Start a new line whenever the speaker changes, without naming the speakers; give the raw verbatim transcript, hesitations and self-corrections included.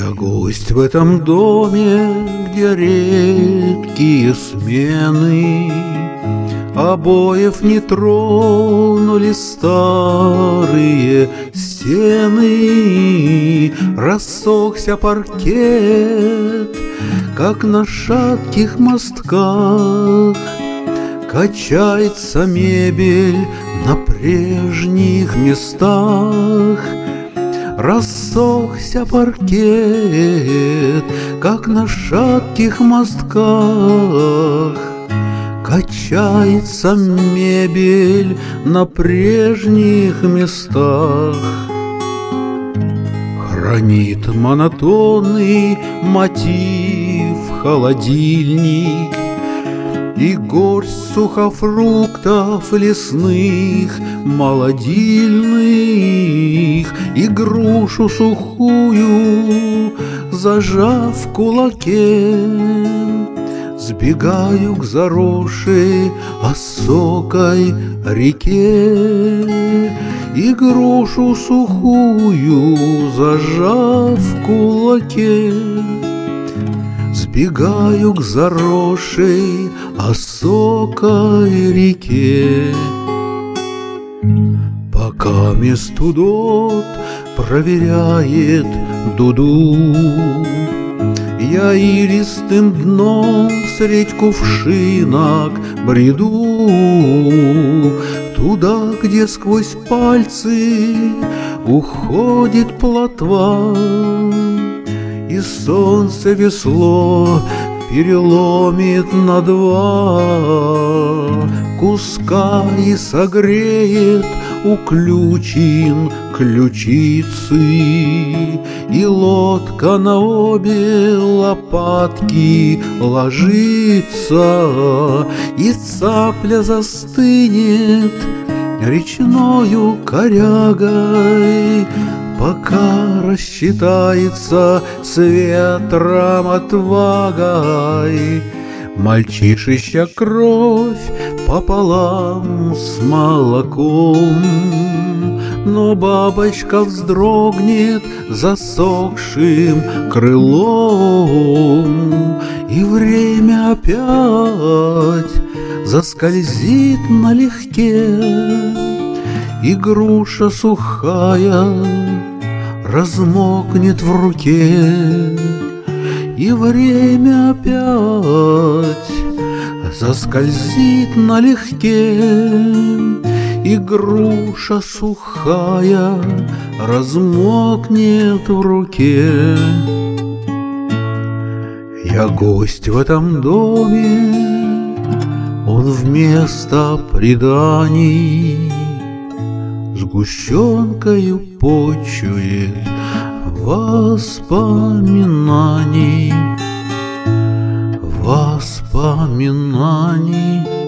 Я гость в этом доме, где редкие смены. Обоев не тронули старые стены. Рассохся паркет, как на шатких мостках. Качается мебель на прежних местах. Рассохся паркет, как на шатких мостках. Качается мебель на прежних местах. Хранит монотонный мотив холодильник и горсть сухофруктов лесных молодильных, и грушу сухую зажав в кулаке. Сбегаю к заросшей осокой реке, и грушу сухую зажав в кулаке. Сбегаю к заросшей осокой реке. Пока местудот проверяет дуду, я илистым дном средь кувшинок бреду, туда, где сквозь пальцы уходит плотва, и солнце весло переломит на два куска и согреет у ключин ключицы, и лодка на обе лопатки ложится, и цапля застынет речною корягой, пока рассчитается с ветром отвагой. Мальчишища кровь пополам с молоком, но бабочка вздрогнет засохшим крылом, и время опять заскользит налегке, и груша сухая размокнет в руке, и время опять заскользит налегке, и груша сухая размокнет в руке. Я гость в этом доме, он вместо преданий сгущенкою почует воспоминаний, воспоминаний.